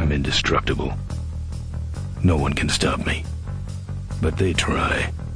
I'm indestructible. No one can stop me. But they try.